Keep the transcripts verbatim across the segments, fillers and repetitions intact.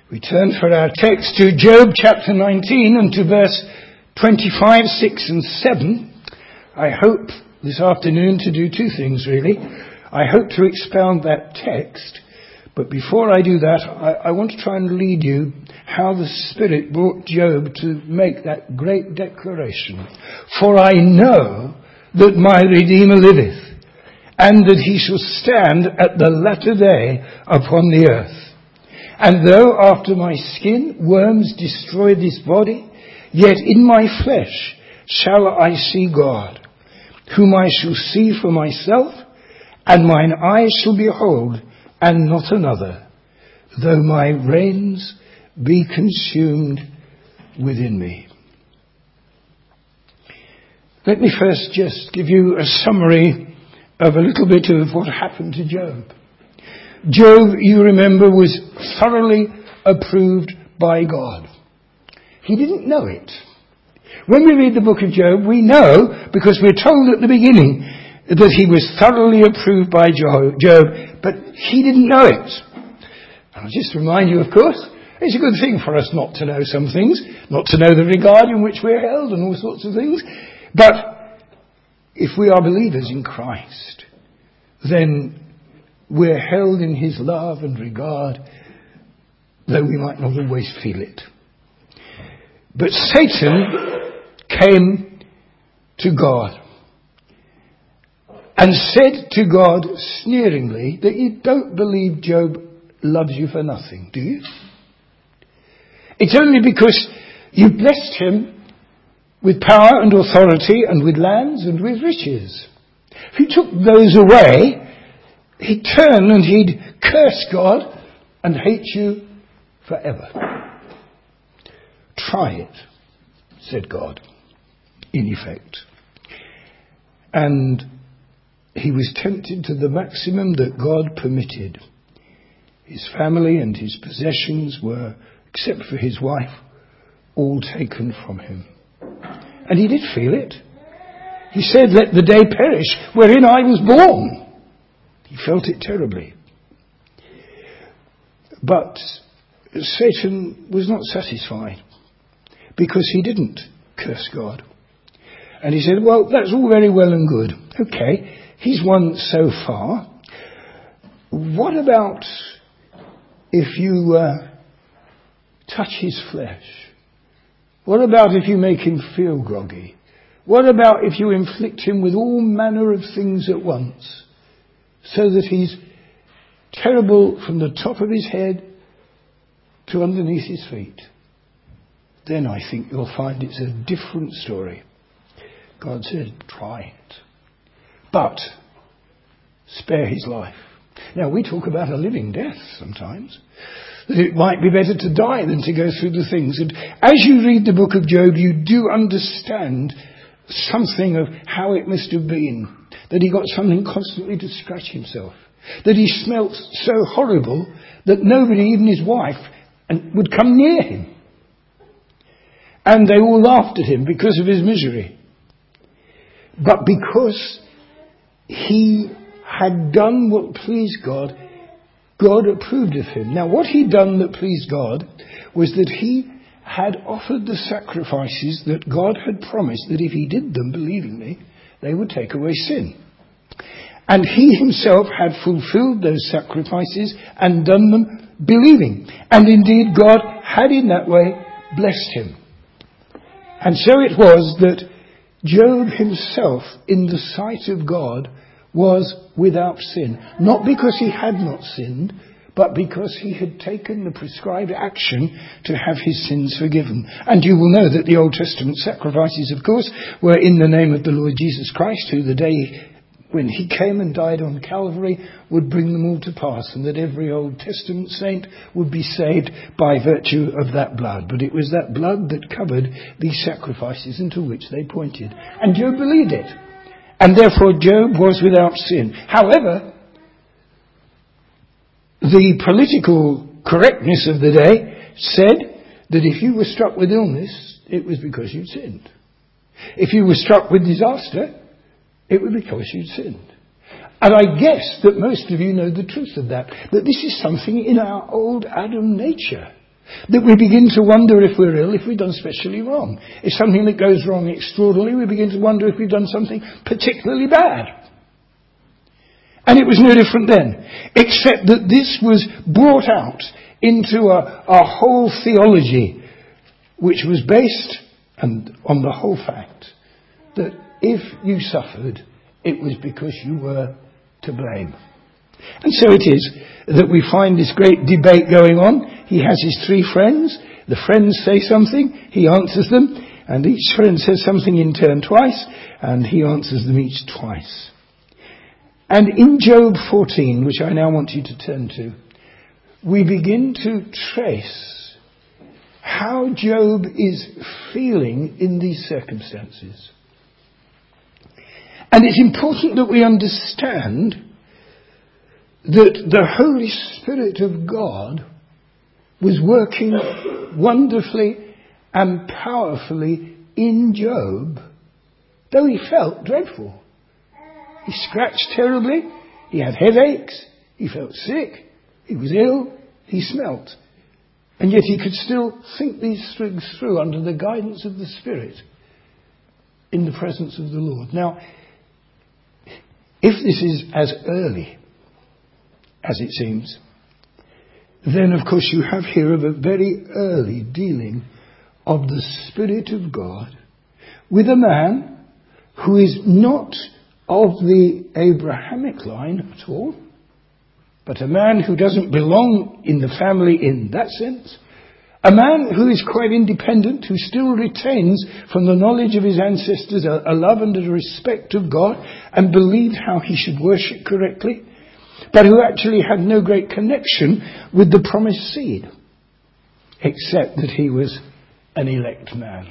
We turn for our text to Job chapter nineteen and to verse twenty-five, six and seven. I hope this afternoon to do two things really. I hope to expound that text, but before I do that, I, I want to try and lead you how the Spirit brought Job to make that great declaration. For I know that my Redeemer liveth, and that he shall stand at the latter day upon the earth. And though after my skin worms destroy this body, yet in my flesh shall I see God, whom I shall see for myself, and mine eyes shall behold, and not another, though my reins be consumed within me. Let me first just give you a summary of a little bit of what happened to Job. Job, you remember, was thoroughly approved by God. He didn't know it. When we read the book of Job, we know, because we're told at the beginning, that he was thoroughly approved by Job, but he didn't know it. And I'll just remind you, of course, it's a good thing for us not to know some things, not to know the regard in which we're held and all sorts of things. But if we are believers in Christ, then we're held in his love and regard, though we might not always feel it. But Satan came to God and said to God sneeringly that you don't believe Job loves you for nothing, do you? It's only because you blessed him with power and authority and with lands and with riches. If you took those away, he'd turn and he'd curse God and hate you forever. Try it, said God, in effect. And he was tempted to the maximum that God permitted. His family and his possessions were, except for his wife, all taken from him. And he did feel it. He said, "Let the day perish wherein I was born." He felt it terribly. But Satan was not satisfied, because he didn't curse God. And he said, well, that's all very well and good. Okay, he's won so far. What about if you uh, touch his flesh? What about if you make him feel groggy? What about if you inflict him with all manner of things at once, so that he's terrible from the top of his head to underneath his feet? Then I think you'll find it's a different story. God said, try it, but spare his life. Now, we talk about a living death sometimes, that it might be better to die than to go through the things. And as you read the book of Job, you do understand something of how it must have been, that he got something constantly to scratch himself, that he smelt so horrible that nobody, even his wife, would come near him. And they all laughed at him because of his misery. But because he had done what pleased God, God approved of him. Now, what he'd done that pleased God was that he had offered the sacrifices that God had promised that if he did them, believing me, they would take away sin. And he himself had fulfilled those sacrifices and done them believing. And indeed, God had in that way blessed him. And so it was that Job himself, in the sight of God, was without sin. Not because he had not sinned, but because he had taken the prescribed action to have his sins forgiven. And you will know that the Old Testament sacrifices, of course, were in the name of the Lord Jesus Christ, who the day when he came and died on Calvary would bring them all to pass, and that every Old Testament saint would be saved by virtue of that blood. But it was that blood that covered these sacrifices into which they pointed. And Job believed it. And therefore Job was without sin. However, the political correctness of the day said that if you were struck with illness, it was because you'd sinned. If you were struck with disaster, it would be because you'd sinned. And I guess that most of you know the truth of that, that this is something in our old Adam nature. That we begin to wonder if we're ill, if we've done specially wrong. If something that goes wrong extraordinarily, we begin to wonder if we've done something particularly bad. And it was no different then, except that this was brought out into a, a whole theology which was based and on the whole fact that if you suffered, it was because you were to blame. And so it is that we find this great debate going on. He has his three friends. The friends say something, he answers them, and each friend says something in turn twice, and he answers them each twice. And in Job fourteen, which I now want you to turn to, we begin to trace how Job is feeling in these circumstances. And it's important that we understand that the Holy Spirit of God was working wonderfully and powerfully in Job, though he felt dreadful. He scratched terribly, he had headaches, he felt sick, he was ill, he smelt. And yet he could still think these things through under the guidance of the Spirit in the presence of the Lord. Now, if this is as early as it seems, then of course you have here of a very early dealing of the Spirit of God with a man who is not of the Abrahamic line at all, but a man who doesn't belong in the family in that sense, a man who is quite independent, who still retains from the knowledge of his ancestors a, a love and a respect of God and believed how he should worship correctly, but who actually had no great connection with the promised seed, except that he was an elect man.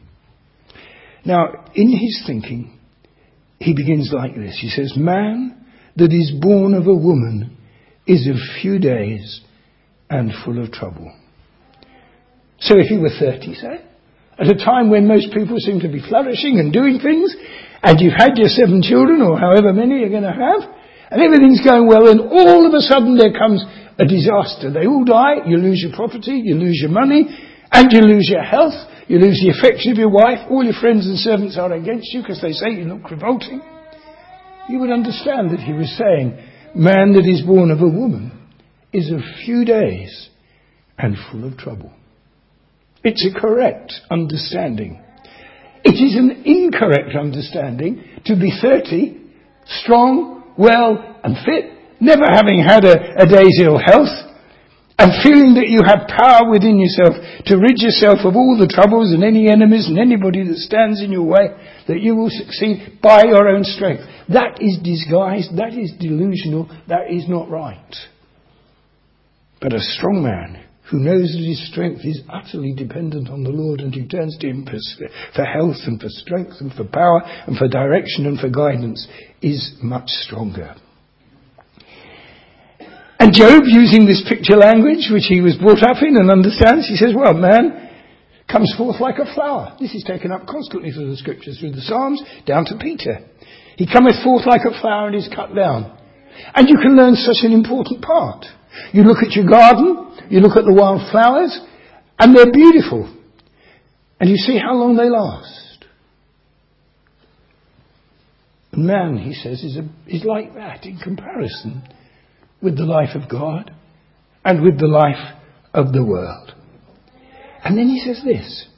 Now, in his thinking, he begins like this. He says, man that is born of a woman is of few days and full of trouble. So if he were thirty, say, at a time when most people seem to be flourishing and doing things, and you've had your seven children or however many you're going to have, and everything's going well, and all of a sudden there comes a disaster. They all die, you lose your property, you lose your money, and you lose your health, you lose the affection of your wife, all your friends and servants are against you because they say you look revolting. You would understand that he was saying, man that is born of a woman is of few days and full of trouble. It's a correct understanding. It is an incorrect understanding to be thirty, strong, well and fit, never having had a, a day's ill health, and feeling that you have power within yourself to rid yourself of all the troubles and any enemies and anybody that stands in your way, that you will succeed by your own strength. That is disguised, that is delusional, that is not right. But a strong man who knows that his strength is utterly dependent on the Lord and who turns to him for, for health and for strength and for power and for direction and for guidance is much stronger. And Job, using this picture language which he was brought up in and understands, he says, well, man comes forth like a flower. This is taken up constantly through the scriptures, through the Psalms, down to Peter. He cometh forth like a flower and is cut down. And you can learn such an important part. You look at your garden, you look at the wild flowers, and they're beautiful. And you see how long they last. Man, he says, is, a, is like that in comparison with the life of God and with the life of the world. And then he says this.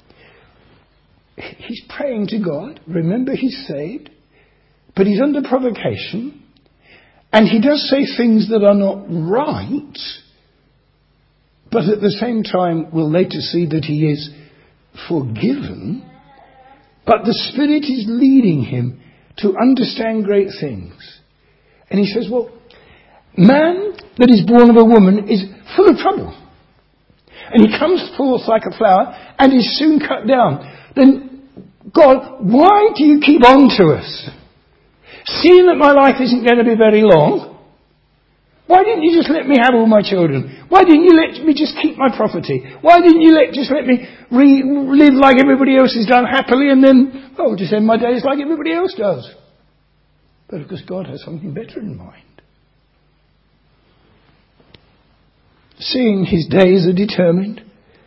He's praying to God. Remember, he's saved, but he's under provocation. And he does say things that are not right, but at the same time we'll later see that he is forgiven. But the Spirit is leading him to understand great things. And he says, well, man that is born of a woman is full of trouble. And he comes forth like a flower and is soon cut down. Then, God, why do you keep on to us? Seeing that my life isn't going to be very long, why didn't you just let me have all my children? Why didn't you let me just keep my property? Why didn't you let just let me re- live like everybody else has done happily and then, oh, just end my days like everybody else does? But of course God has something better in mind. Seeing his days are determined,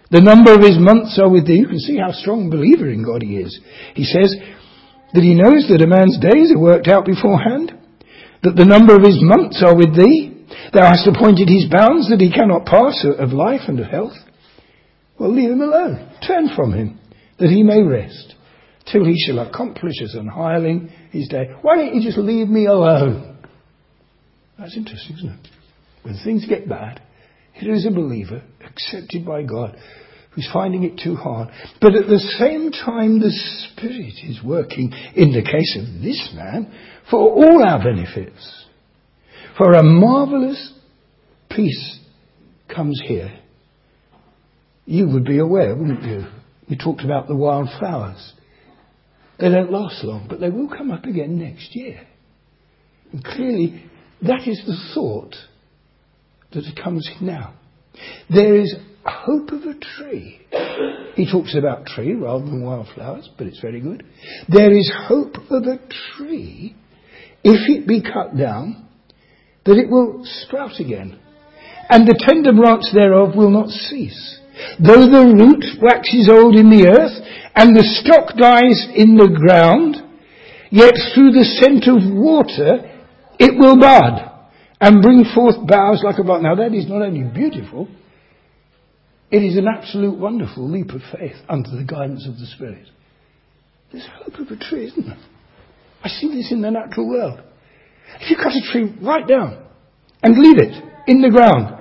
The number of his months are with thee. You can see how strong a believer in God he is. He says that he knows that a man's days are worked out beforehand, that the number of his months are with thee. Thou hast appointed his bounds that he cannot pass of life and of health. Well, leave him alone. Turn from him, that he may rest, till he shall accomplish as an hireling his day. Why don't you just leave me alone? That's interesting, isn't it? When things get bad, here is a believer, accepted by God, who's finding it too hard. But at the same time, the Spirit is working, in the case of this man, for all our benefits. For a marvellous peace comes here. You would be aware, wouldn't you? We talked about the wildflowers. They don't last long, but they will come up again next year. And clearly, that is the thought that comes now. There is hope of a tree. He talks about tree rather than wildflowers, but it's very good. There is hope of a tree, if it be cut down, that it will sprout again, and the tender branch thereof will not cease. Though the root waxes old in the earth, and the stock dies in the ground, yet through the scent of water it will bud, and bring forth boughs like a bud. Now that is not only beautiful, it is an absolute wonderful leap of faith under the guidance of the Spirit. There's hope of a tree, isn't there? I see this in the natural world. If you cut a tree right down and leave it in the ground,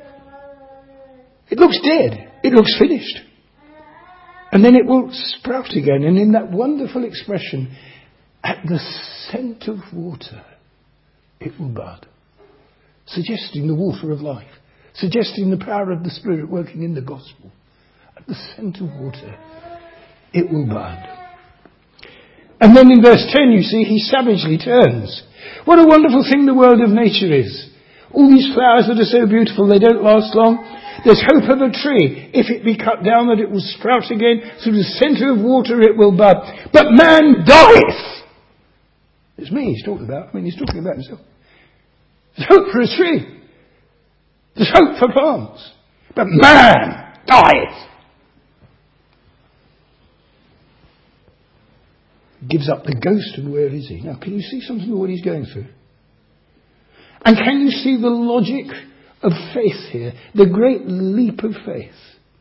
it looks dead. It looks finished. And then it will sprout again. And in that wonderful expression, at the scent of water, it will bud. Suggesting the water of life. Suggesting the power of the Spirit working in the gospel. At the scent of water, it will bud. And then in verse ten, you see, he savagely turns. What a wonderful thing the world of nature is. All these flowers that are so beautiful, they don't last long. There's hope of a tree. If it be cut down, that it will sprout again. Through the centre of water it will bud. But man dieth. It's me he's talking about. I mean, he's talking about himself. There's hope for a tree. There's hope for plants. But man dieth. Gives up the ghost of where is he. Now, can you see something of what he's going through? And can you see the logic of faith here? The great leap of faith.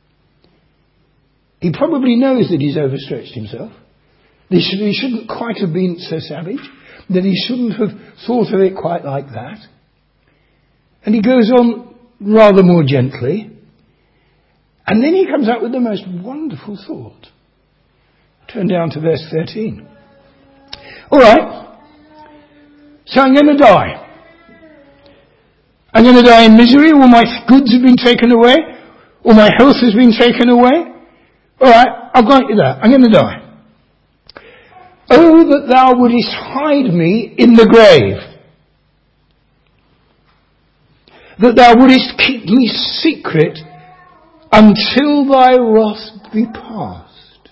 He probably knows that he's overstretched himself. That he shouldn't quite have been so savage. That he shouldn't have thought of it quite like that. And he goes on rather more gently. And then he comes out with the most wonderful thought. Turn down to verse thirteen. All right. So I'm going to die. I'm going to die in misery. All my goods have been taken away. All my health has been taken away. All right, I'll grant you that. I'm going to die. Oh, that thou wouldest hide me in the grave. That thou wouldest keep me secret until thy wrath be past.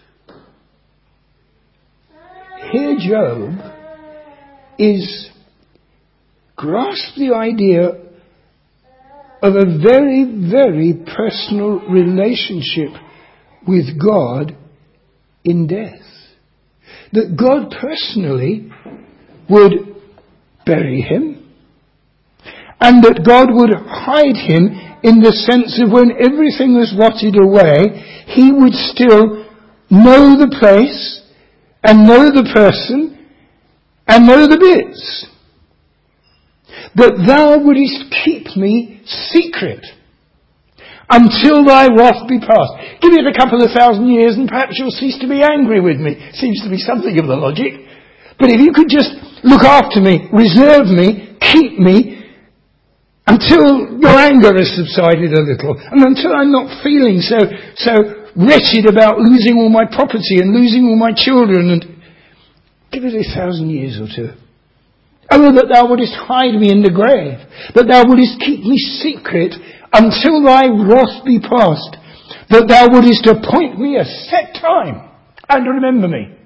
Here Job is grasp the idea of a very, very personal relationship with God in death. That God personally would bury him, and that God would hide him in the sense of when everything was rotted away, he would still know the place and know the person and know the bits. That thou wouldest keep me secret until thy wrath be past. Give it a couple of thousand years and perhaps you'll cease to be angry with me. Seems to be something of the logic. But if you could just look after me, reserve me, keep me, until your anger has subsided a little, and until I'm not feeling so, so wretched about losing all my property and losing all my children, and give it a thousand years or two. Oh, that thou wouldest hide me in the grave, that thou wouldest keep me secret until thy wrath be past, that thou wouldest appoint me a set time and remember me.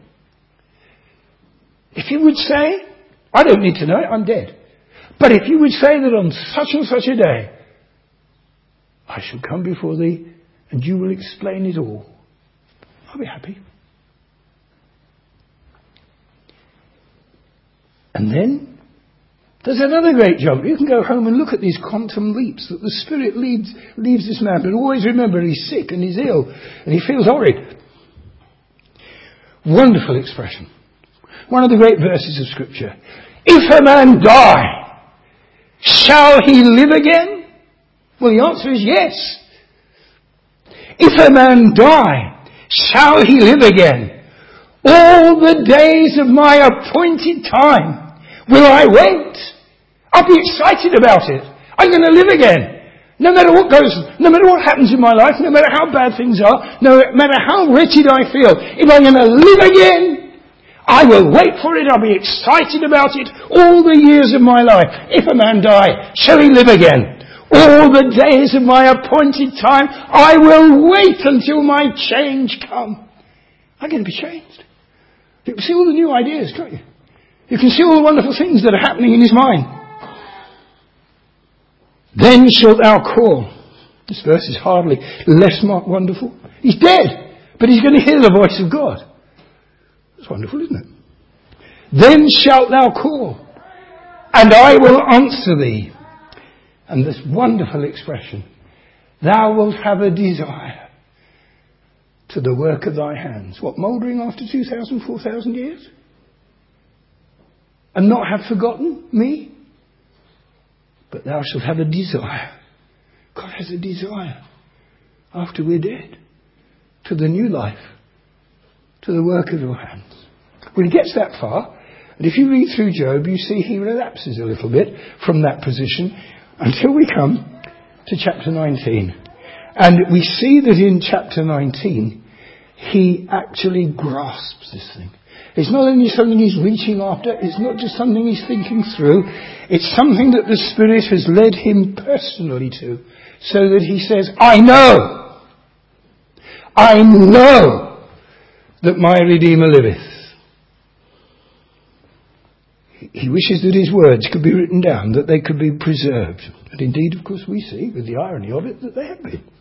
If you would say, I don't need to know it, I'm dead. But if you would say that on such and such a day, I shall come before thee and you will explain it all, I'll be happy. And then there's another great jump. You can go home and look at these quantum leaps that the Spirit leaves, leaves this man. But always remember, he's sick and he's ill and he feels horrid. Wonderful expression. One of the great verses of Scripture. If a man die, shall he live again? Well, the answer is yes. If a man die, shall he live again? All the days of my appointed time will I wait. I'll be excited about it. I'm going to live again. No matter what goes, no matter what happens in my life, no matter how bad things are, no matter how wretched I feel, if I'm going to live again, I will wait for it. I'll be excited about it all the years of my life. If a man die, shall he live again? All the days of my appointed time, I will wait until my change come. I'm going to be changed. You can see all the new ideas, can't you? You can see all the wonderful things that are happening in his mind. Then shalt thou call. This verse is hardly less wonderful. He's dead, but he's going to hear the voice of God. That's wonderful, isn't it? Then shalt thou call, and I will answer thee. And this wonderful expression, thou wilt have a desire to the work of thy hands. What, mouldering after two thousand, four thousand years? And not have forgotten me? But thou shalt have a desire. God has a desire after we're dead to the new life, to the work of your hands. When he gets that far, and if you read through Job, you see he relapses a little bit from that position until we come to chapter nineteen. And we see that in chapter nineteen, he actually grasps this thing. It's not only something he's reaching after, it's not just something he's thinking through, it's something that the Spirit has led him personally to, so that he says, I know, I know that my Redeemer liveth. He wishes that his words could be written down, that they could be preserved. And indeed, of course, we see, with the irony of it, that they have been.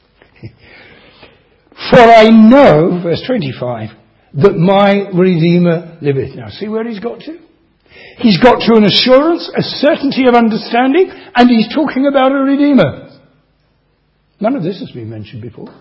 For I know, verse twenty-five, that my Redeemer liveth. Now, see where he's got to? He's got to an assurance, a certainty of understanding, and he's talking about a Redeemer. None of this has been mentioned before.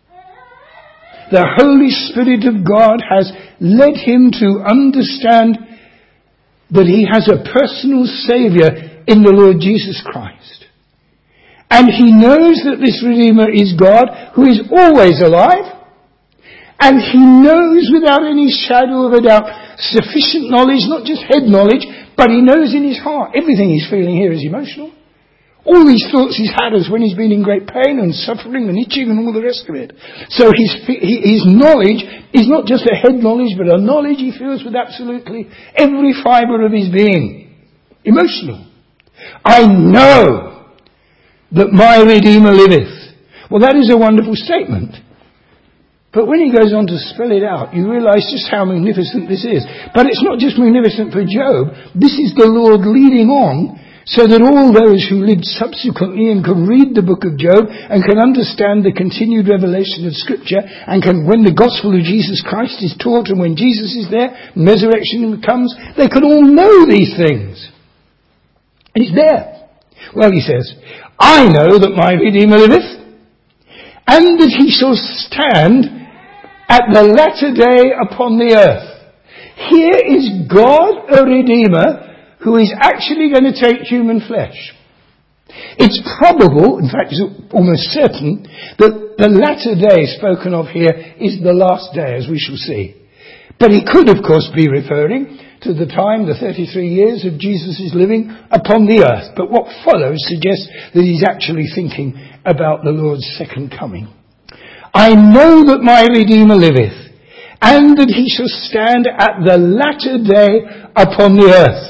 The Holy Spirit of God has led him to understand that he has a personal Saviour in the Lord Jesus Christ. And he knows that this Redeemer is God, who is always alive. And he knows without any shadow of a doubt sufficient knowledge, not just head knowledge, but he knows in his heart. Everything he's feeling here is emotional. All these thoughts he's had is when he's been in great pain and suffering and itching and all the rest of it. So his, his knowledge is not just a head knowledge, but a knowledge he feels with absolutely every fibre of his being. Emotional. I know that my Redeemer liveth. Well, that is a wonderful statement. But when he goes on to spell it out, you realise just how magnificent this is. But it's not just magnificent for Job. This is the Lord leading on so that all those who lived subsequently and can read the book of Job and can understand the continued revelation of Scripture and can, when the gospel of Jesus Christ is taught and when Jesus is there, and resurrection comes, they can all know these things. And it's there. Well, he says, I know that my Redeemer liveth, and that he shall stand at the latter day upon the earth. Here is God, a Redeemer, who is actually going to take human flesh. It's probable, in fact it's almost certain, that the latter day spoken of here is the last day, as we shall see. But he could, of course, be referring to the time, the thirty-three years of Jesus' living upon the earth. But what follows suggests that he's actually thinking about the Lord's second coming. I know that my Redeemer liveth, and that he shall stand at the latter day upon the earth.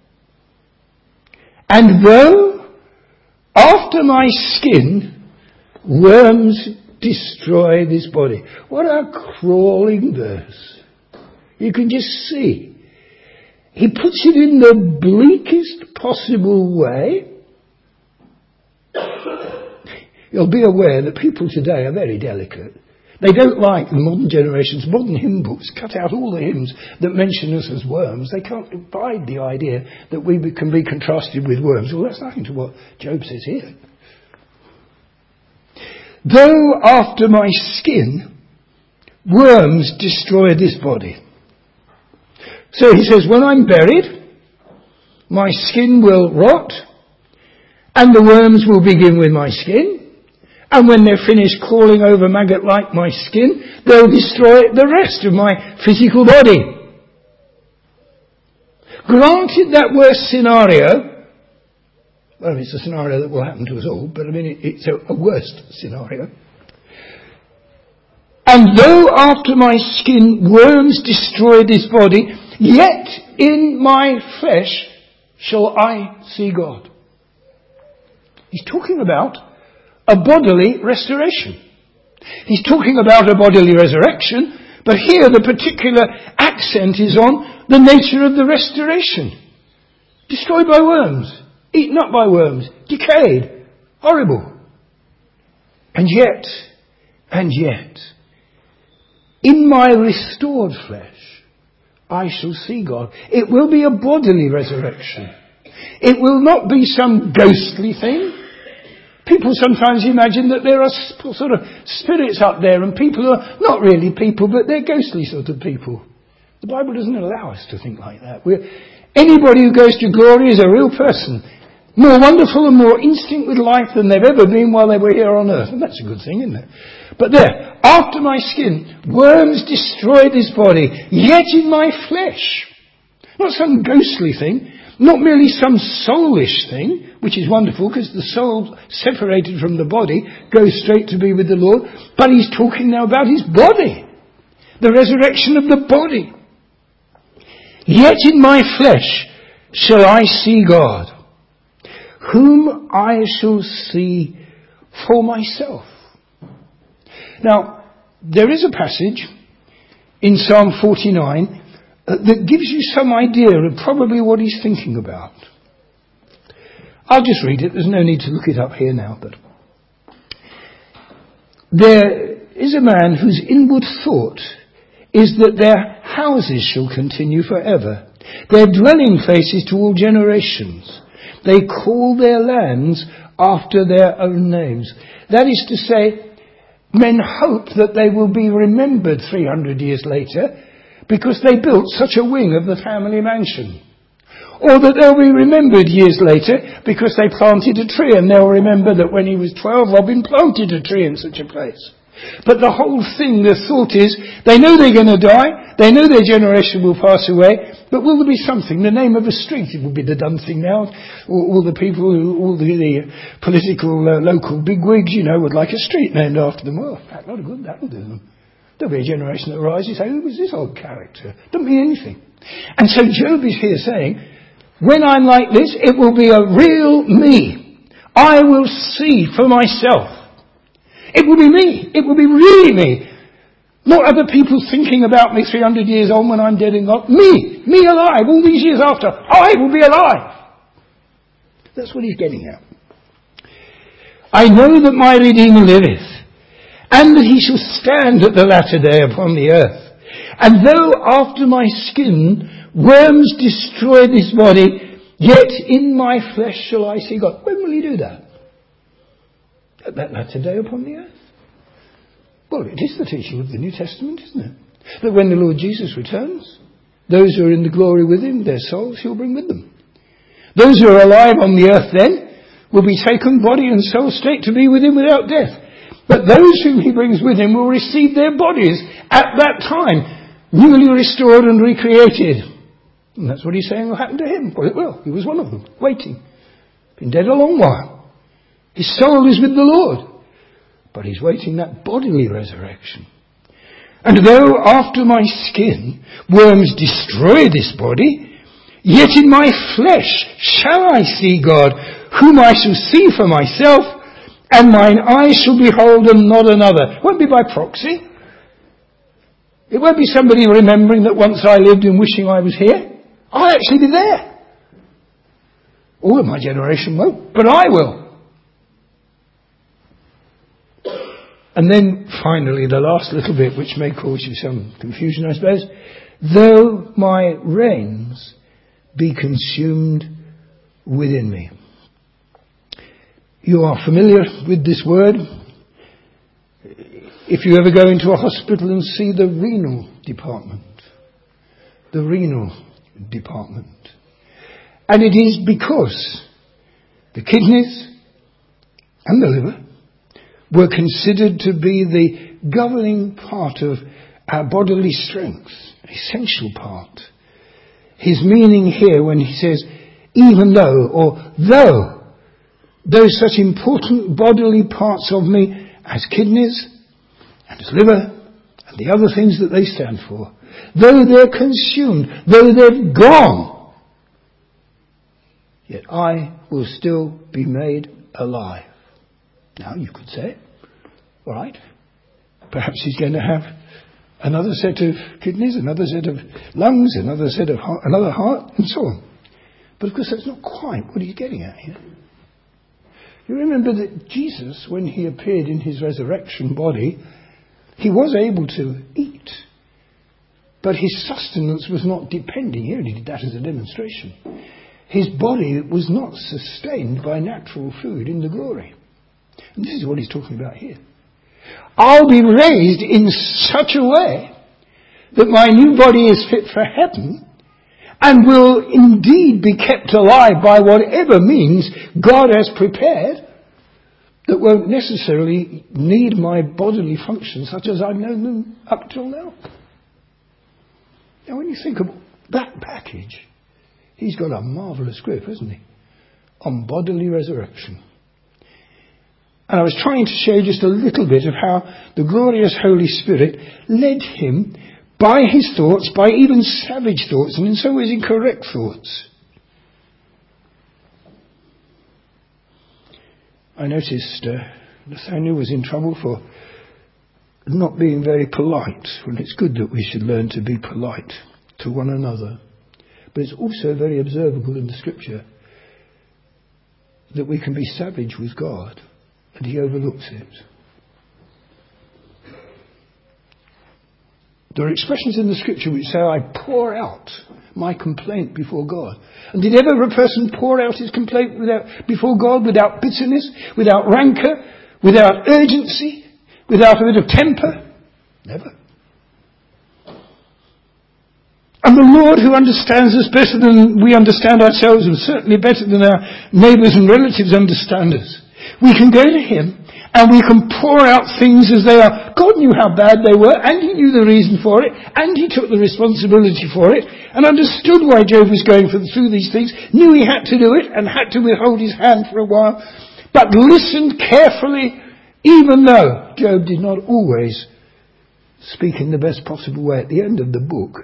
And though after my skin worms destroy this body. What a crawling verse. You can just see. He puts it in the bleakest possible way. you'll be aware that people today are very delicate. They don't like the modern generations. Modern hymn books cut out all the hymns that mention us as worms. They can't abide the idea that we can be contrasted with worms. Well, that's nothing to what Job says here. Though after my skin worms destroy this body. So he says, when I'm buried, my skin will rot, and the worms will begin with my skin. And when they're finished crawling over maggot-like my skin, they'll destroy the rest of my physical body. Granted that worst scenario, well, it's a scenario that will happen to us all, but I mean, it's a, a worst scenario. And though after my skin worms destroy this body, yet in my flesh shall I see God. He's talking about a bodily restoration. He's talking about a bodily resurrection, but here the particular accent is on the nature of the restoration. Destroyed by worms, eaten up by worms, decayed, horrible. And yet, and yet, in my restored flesh, I shall see God. It will be a bodily resurrection. It will not be some ghostly thing. People sometimes imagine that there are sort of spirits up there and people who are not really people, but they're ghostly sort of people. The Bible doesn't allow us to think like that. We're, anybody who goes to glory is a real person, more wonderful and more instinct with life than they've ever been while they were here on earth. And that's a good thing, isn't it? But there, after my skin, worms destroy this body, yet in my flesh. Not some ghostly thing, not merely some soulish thing, which is wonderful because the soul separated from the body goes straight to be with the Lord, but he's talking now about his body, the resurrection of the body. Yet in my flesh shall I see God, whom I shall see for myself. Now, there is a passage in Psalm forty-nine uh, that gives you some idea of probably what he's thinking about. I'll just read it. There's no need to look it up here now. But there is a man whose inward thought is that their houses shall continue forever, their dwelling places to all generations. They call their lands after their own names. That is to say, men hope that they will be remembered three hundred years later because they built such a wing of the family mansion. Or that they'll be remembered years later because they planted a tree, and they'll remember that when he was twelve, Robin planted a tree in such a place. But the whole thing, the thought is, they know they're going to die, they know their generation will pass away, but will there be something? The name of a street, it would be the done thing now. All, all the people, who, all the, the political uh, local bigwigs, you know, would like a street named after them. Well, that's not good, that'll do them. There'll be a generation that rises and say, who was this old character? Doesn't mean anything. And so Job is here saying, when I'm like this, it will be a real me. I will see for myself. It will be me. It will be really me. Not other people thinking about me three hundred years on when I'm dead and gone. Me. Me alive. All these years after. I will be alive. That's what he's getting at. I know that my Redeemer liveth, and that he shall stand at the latter day upon the earth. And though after my skin worms destroy this body, yet in my flesh shall I see God. When will he do that? At that latter day upon the earth. Well, it is the teaching of the New Testament, isn't it? That when the Lord Jesus returns, those who are in the glory with him, their souls he'll bring with them. Those who are alive on the earth then will be taken body and soul straight to be with him without death. But those whom he brings with him will receive their bodies at that time, newly restored and recreated. And that's what he's saying will happen to him. Well, it will. He was one of them, waiting. Been dead a long while. His soul is with the Lord. But he's waiting that bodily resurrection. And though after my skin worms destroy this body, yet in my flesh shall I see God, whom I shall see for myself, and mine eyes shall behold and not another. It won't be by proxy. It won't be somebody remembering that once I lived and wishing I was here. I'll actually be there. All of my generation won't, but I will. And then finally, the last little bit, which may cause you some confusion, I suppose. Though my reins be consumed within me. You are familiar with this word. If you ever go into a hospital and see the renal department, the renal department. And it is because the kidneys and the liver were considered to be the governing part of our bodily strength, an essential part. His meaning here when he says, even though, or though, those such important bodily parts of me as kidneys and as liver and the other things that they stand for, though they're consumed, though they've gone, yet I will still be made alive. Now you could say, all right, perhaps he's going to have another set of kidneys, another set of lungs, another set of heart, another heart, and so on. But of course that's not quite what he's getting at here. You remember that Jesus, when he appeared in his resurrection body, he was able to eat. But his sustenance was not depending. He only did that as a demonstration. His body was not sustained by natural food in the glory. And this is what he's talking about here. I'll be raised in such a way that my new body is fit for heaven and will indeed be kept alive by whatever means God has prepared that won't necessarily need my bodily functions such as I've known them up till now. Now when you think of that package, he's got a marvellous grip, hasn't he, on bodily resurrection. And I was trying to show just a little bit of how the glorious Holy Spirit led him by his thoughts, by even savage thoughts, and in some ways incorrect thoughts. I noticed uh, Nathaniel was in trouble for not being very polite. Well, it's good that we should learn to be polite to one another. But it's also very observable in the Scripture that we can be savage with God and he overlooks it. There are expressions in the Scripture which say, I pour out my complaint before God. And did ever a person pour out his complaint without, before God without bitterness, without rancour, without urgency, without a bit of temper? Never. And the Lord, who understands us better than we understand ourselves, and certainly better than our neighbours and relatives understand us, we can go to him and we can pour out things as they are. God knew how bad they were, and he knew the reason for it, and he took the responsibility for it, and understood why Job was going through these things, knew he had to do it, and had to withhold his hand for a while, but listened carefully, even though Job did not always speak in the best possible way. At the end of the book,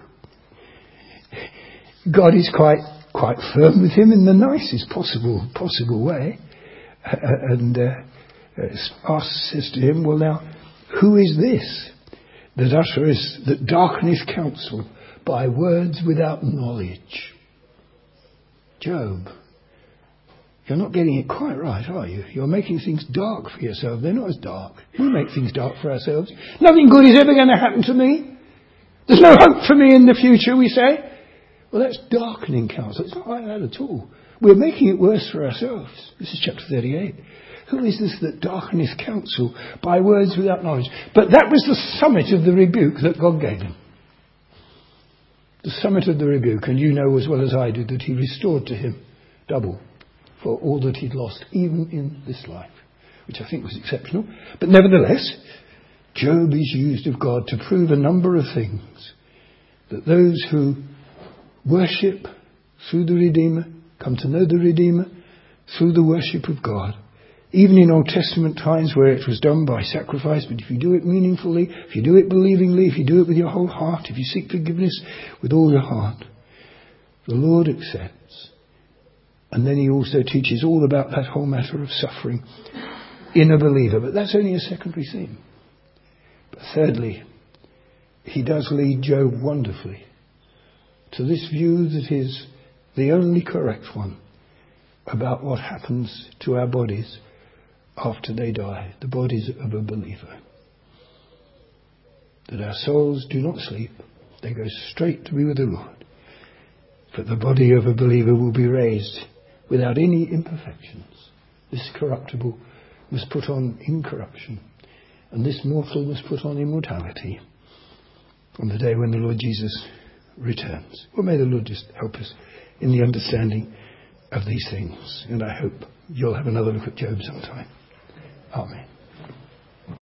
God is quite quite firm with him in the nicest possible possible way, uh, and uh, asks, says to him, well now, who is this that uttereth, that darkeneth counsel by words without knowledge? Job, you're not getting it quite right, are you? You're making things dark for yourself. They're not as dark. We make things dark for ourselves. Nothing good is ever going to happen to me. There's no hope for me in the future, we say. Well, that's darkening counsel. It's not like that at all. We're making it worse for ourselves. This is chapter thirty-eight. Who is this that darkeneth counsel by words without knowledge? But that was the summit of the rebuke that God gave him. The summit of the rebuke. And you know as well as I do that he restored to him double for all that he'd lost, even in this life, which I think was exceptional. But nevertheless, Job is used of God to prove a number of things. That those who worship through the Redeemer, come to know the Redeemer through the worship of God. Even in Old Testament times where it was done by sacrifice, but if you do it meaningfully, if you do it believingly, if you do it with your whole heart, if you seek forgiveness with all your heart, the Lord accepts. And then he also teaches all about that whole matter of suffering in a believer. But that's only a secondary thing. But thirdly, he does lead Job wonderfully to this view that is the only correct one about what happens to our bodies after they die, the bodies of a believer. that our souls do not sleep. They go straight to be with the Lord. But the body of a believer will be raised without any imperfections. This corruptible must put on incorruption, and this mortal must put on immortality on the day when the Lord Jesus returns. Well, may the Lord just help us in the understanding of these things. And I hope you'll have another look at Job sometime. Amen.